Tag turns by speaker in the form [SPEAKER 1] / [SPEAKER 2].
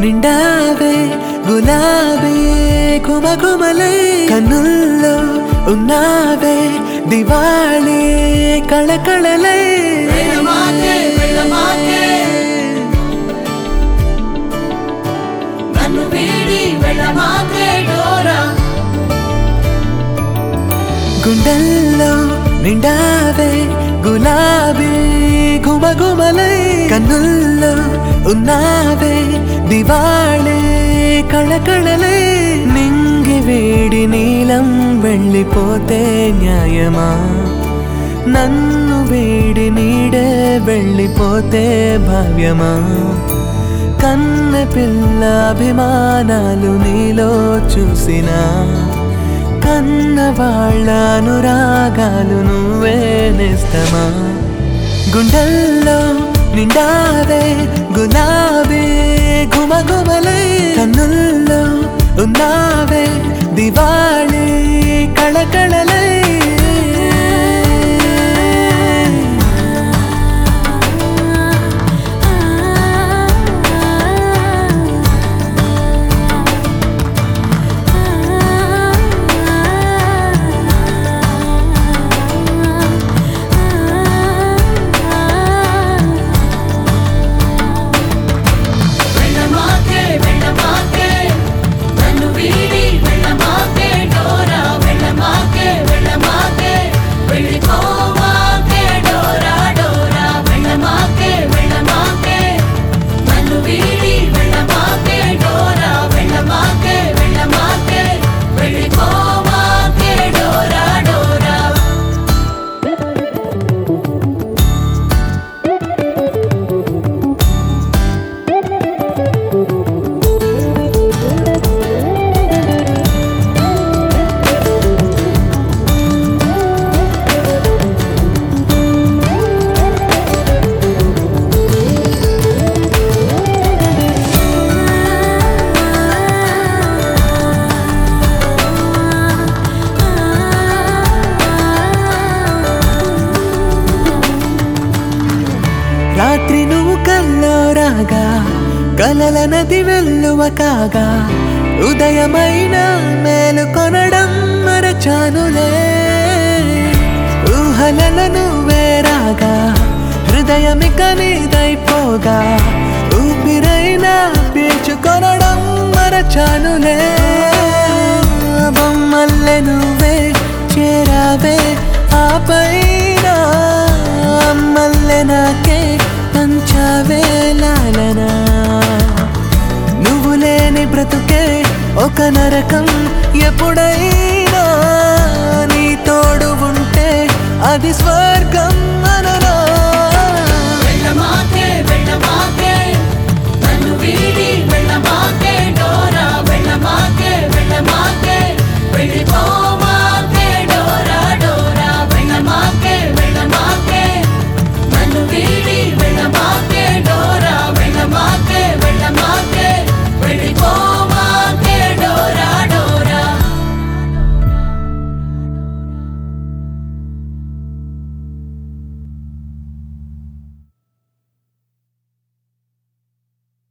[SPEAKER 1] నిండావే గులాబీ కుమకుమలై కన్నుల్లో ఉన్నావే దివాళీ కళకళలై
[SPEAKER 2] నన్ను వీడి వెళ్ళమాకే డోరా
[SPEAKER 1] గుండెల్లో నిండావే గులాబీ గుమగుమలై కన్నుల్లో ఉన్నావే దివాళీ కళకళలై నింగి వేడి నీలం వెళ్ళిపోతే న్యాయమా నన్ను వేడి నీడే వెళ్ళిపోతే భావ్యమా కన్న పిల్ల అభిమానాలు నీలో చూసినా కన్న వాళ్ళ అనురాగాలు నువ్వే నేస్తమా గుండెల్లో నిండావే గులాబీ గుమగుమలై కన్నుల్లో ఉన్నావే దివాళీ కళకళలై రాత్రి నువ్వు కల్లో రాగా కలల నది వెల్లువ కాగా ఉదయమైన మేలుకొనడం మరచానులే ఊహలలో నువ్వే రాగా హృదయమిక నీదైపోగా ఊపిరైనా పీల్చుకొనడం మరచానులే బొమ్మల్లే నువ్వే చేరావే ఆపైన అమ్మల్లే నాకే పంచావే లాలనా నువ్వు లేని బ్రతుకే ఒక నరకం ఎప్పుడైనా నీ తోడు ఉంటే అది స్వర్గం అనరా
[SPEAKER 2] వెళ్ళమాకే వెళ్ళమాకే